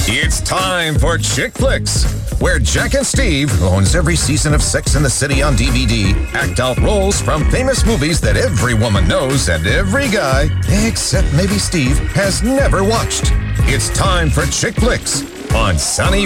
It's time for Chick Flicks, where Jack and Steve, who owns every season of Sex and the City on DVD, act out roles from famous movies that every woman knows and every guy, except maybe Steve, has never watched. It's time for Chick Flicks on Sunny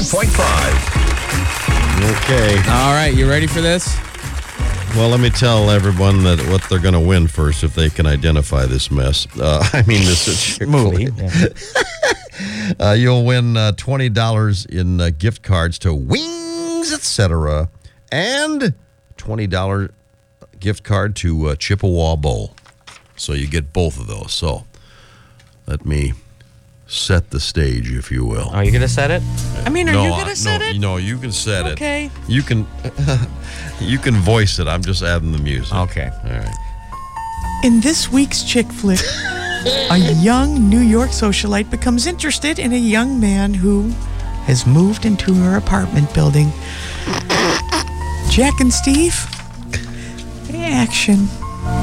101.5. Okay. All right, you ready for this? Well, let me tell everyone that what they're going to win first if they can identify this mess. This Movie. You'll win $20 in gift cards to Wings, etc., and $20 gift card to Chippewa Bowl. So you get both of those. So let me set the stage, if you will. Are you going to set it? I mean, are you going to set it? No, you can set it. Okay. You can voice it. I'm just adding the music. Okay. All right. In this week's Chick Flick, a young New York socialite becomes interested in a young man who has moved into her apartment building. Jack and Steve, action.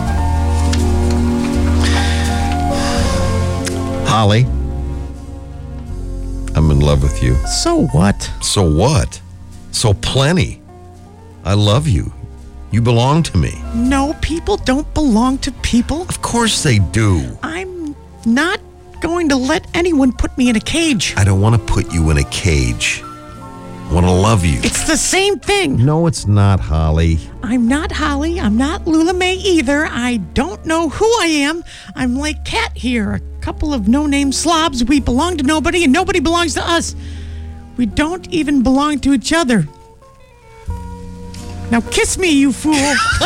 Holly, I'm in love with you. So what? So what? So plenty. I love you. You belong to me. No, people don't belong to people. Of course they do. I'm not going to let anyone put me in a cage. I don't want to put you in a cage. I want to love you. It's the same thing. No, it's not, Holly. I'm not Holly. I'm not Lula May either. I don't know who I am. I'm like Cat here, a couple of no-name slobs. We belong to nobody, and nobody belongs to us. We don't even belong to each other. Now kiss me, you fool.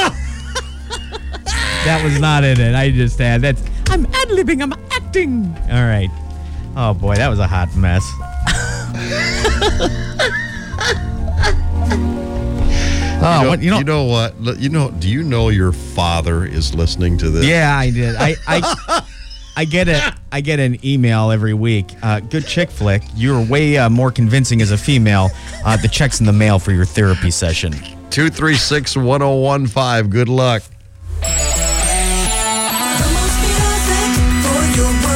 That was not in it. I just had that. I'm ad-libbing. I'm acting. All right. Oh, boy, that was a hot mess. You know what? Do you know your father is listening to this? Yeah, I did. I get it. I get an email every week. Good chick flick. You're way more convincing as a female. The check's in the mail for your therapy session. 236-1015. Good luck. The most music for your